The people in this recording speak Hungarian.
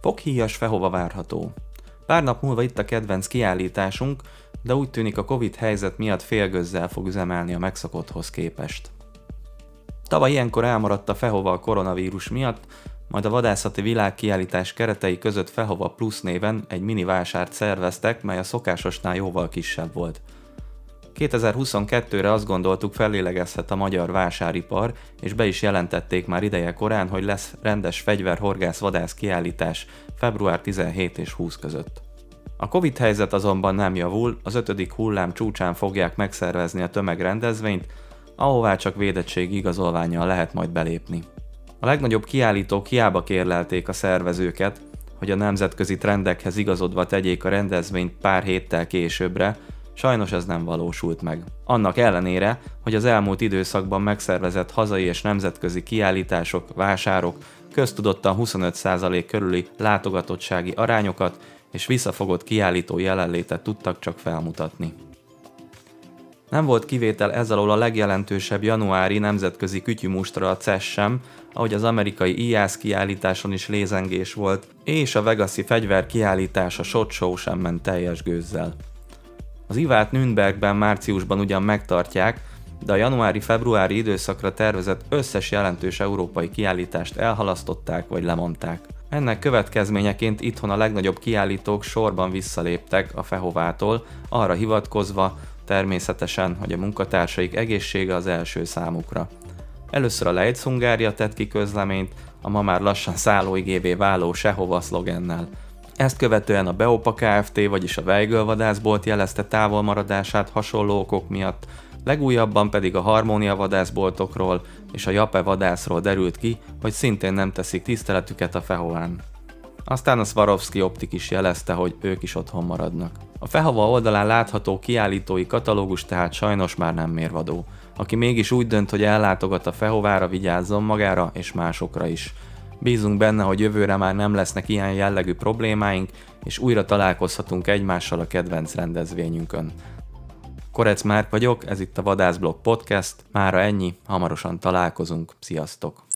Foghíjas Fehova várható. Pár nap múlva itt a kedvenc kiállításunk, de úgy tűnik a Covid helyzet miatt félgőzzel fog üzemelni a megszokotthoz képest. Tavaly ilyenkor elmaradt a Fehova a koronavírus miatt, majd a vadászati világkiállítás keretei között Fehova Plus néven egy mini vásárt szerveztek, mely a szokásosnál jóval kisebb volt. 2022-re azt gondoltuk, fellélegezhet a magyar vásáripar, és be is jelentették már ideje korán, hogy lesz rendes fegyverhorgász-vadász kiállítás február 17 és 20 között. A Covid helyzet azonban nem javul, az 5. hullám csúcsán fogják megszervezni a tömegrendezvényt, ahová csak védettségi igazolvánnyal lehet majd belépni. A legnagyobb kiállítók hiába kérlelték a szervezőket, hogy a nemzetközi trendekhez igazodva tegyék a rendezvényt pár héttel későbbre, sajnos ez nem valósult meg. Annak ellenére, hogy az elmúlt időszakban megszervezett hazai és nemzetközi kiállítások, vásárok köztudottan 25% körüli látogatottsági arányokat és visszafogott kiállító jelenlétet tudtak csak felmutatni. Nem volt kivétel ez alól a legjelentősebb januári nemzetközi kütyümustra, a CES sem, ahogy az amerikai IAS kiállításon is lézengés volt, és a vegasi fegyverkiállítás, a SHOT Show sem ment teljes gőzzel. Az ivát Nürnbergben márciusban ugyan megtartják, de a januári-februári időszakra tervezett összes jelentős európai kiállítást elhalasztották vagy lemondták. Ennek következményeként itthon a legnagyobb kiállítók sorban visszaléptek a Fehovától, arra hivatkozva természetesen, hogy a munkatársaik egészsége az első számukra. Először a Lejc Hungária tett ki közleményt, a ma már lassan szállóigévé váló Sehova szlogennel. Ezt követően a Beopa Kft., vagyis a Weigl vadászbolt jelezte távolmaradását hasonló okok miatt, legújabban pedig a Harmónia vadászboltokról és a Jape vadászról derült ki, hogy szintén nem teszik tiszteletüket a Fehován. Aztán a Swarovski Optik is jelezte, hogy ők is otthon maradnak. A Fehova oldalán látható kiállítói katalógus tehát sajnos már nem mérvadó. Aki mégis úgy dönt, hogy ellátogat a Fehovára, vigyázzon magára és másokra is. Bízunk benne, hogy jövőre már nem lesznek ilyen jellegű problémáink, és újra találkozhatunk egymással a kedvenc rendezvényünkön. Korec Márk vagyok, ez itt a Vadászblog Podcast, mára ennyi, hamarosan találkozunk, sziasztok!